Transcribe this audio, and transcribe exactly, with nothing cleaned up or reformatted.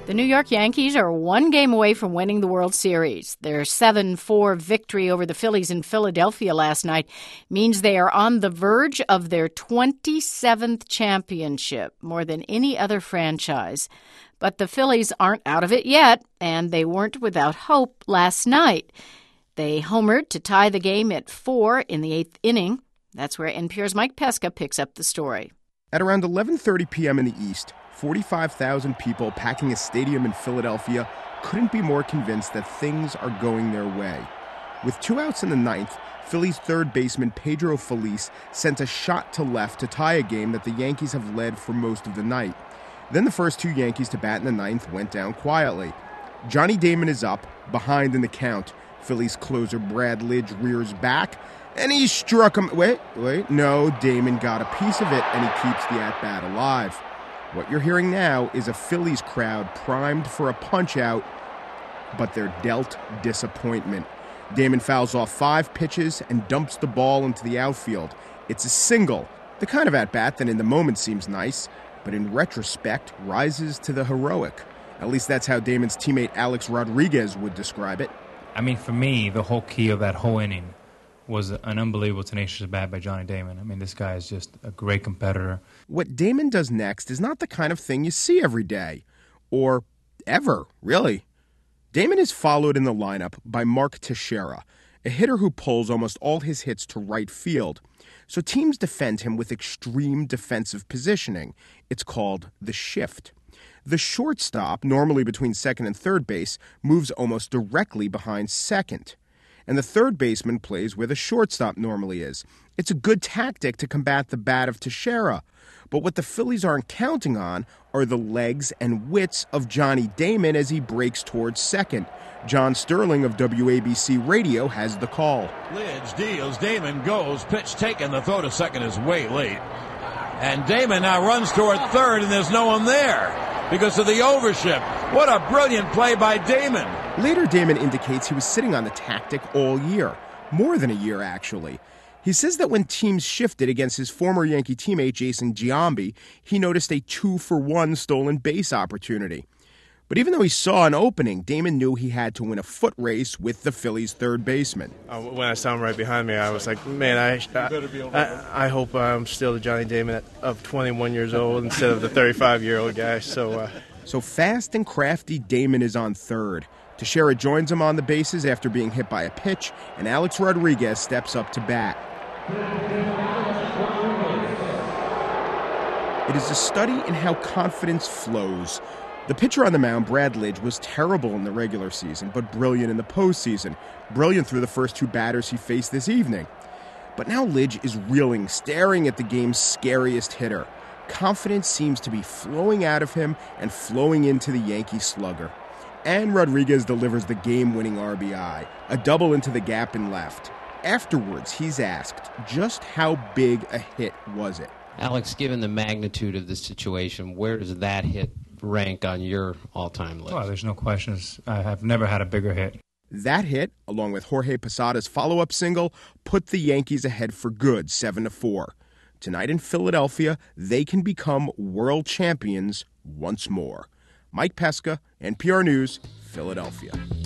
The New York Yankees are one game away from winning the World Series. Their seven four victory over the Phillies in Philadelphia last night means they are on the verge of their twenty-seventh championship, more than any other franchise. But the Phillies aren't out of it yet, and they weren't without hope last night. They homered to tie the game at four in the eighth inning. That's where N P R's Mike Pesca picks up the story. At around eleven thirty p.m. in the East, forty-five thousand people packing a stadium in Philadelphia couldn't be more convinced that things are going their way. With two outs in the ninth, Phillies third baseman Pedro Feliz sent a shot to left to tie a game that the Yankees have led for most of the night. Then the first two Yankees to bat in the ninth went down quietly. Johnny Damon is up, behind in the count. Phillies closer Brad Lidge rears back, and he struck him. Wait, wait, no, Damon got a piece of it, and he keeps the at-bat alive. What you're hearing now is a Phillies crowd primed for a punch-out, but they're dealt disappointment. Damon fouls off five pitches and dumps the ball into the outfield. It's a single, the kind of at-bat that in the moment seems nice, but in retrospect rises to the heroic. At least that's how Damon's teammate Alex Rodriguez would describe it. I mean, for me, the whole key of that whole inning was an unbelievable tenacious at bat by Johnny Damon. I mean, this guy is just a great competitor. What Damon does next is not the kind of thing you see every day, or ever, really. Damon is followed in the lineup by Mark Teixeira, a hitter who pulls almost all his hits to right field. So teams defend him with extreme defensive positioning. It's called the shift. The shortstop, normally between second and third base, moves almost directly behind second. And the third baseman plays where the shortstop normally is. It's a good tactic to combat the bat of Teixeira. But what the Phillies aren't counting on are the legs and wits of Johnny Damon as he breaks towards second. John Sterling of W A B C Radio has the call. Lidge deals, Damon goes, pitch taken, the throw to second is way late. And Damon now runs toward third, and there's no one there because of the overship. What a brilliant play by Damon. Later, Damon indicates he was sitting on the tactic all year. More than a year, actually. He says that when teams shifted against his former Yankee teammate Jason Giambi, he noticed a two-for-one stolen base opportunity. But even though he saw an opening, Damon knew he had to win a foot race with the Phillies' third baseman. Uh, when I saw him right behind me, I was like, man, I I, I, I hope I'm still the Johnny Damon of twenty-one years old instead of the thirty-five-year-old guy. So, uh... so fast and crafty Damon is on third. Teixeira joins him on the bases after being hit by a pitch, and Alex Rodriguez steps up to bat. It is a study in how confidence flows. The pitcher on the mound, Brad Lidge, was terrible in the regular season, but brilliant in the postseason. Brilliant through the first two batters he faced this evening. But now Lidge is reeling, staring at the game's scariest hitter. Confidence seems to be flowing out of him and flowing into the Yankee slugger. And Rodriguez delivers the game-winning R B I, a double into the gap in left. Afterwards, he's asked, just how big a hit was it? Alex, given the magnitude of the situation, where does that hit rank on your all-time list? Oh, there's no questions. I have never had a bigger hit. That hit, along with Jorge Posada's follow-up single, put the Yankees ahead for good, seven to four. Tonight in Philadelphia, they can become world champions once more. Mike Pesca, N P R News, Philadelphia.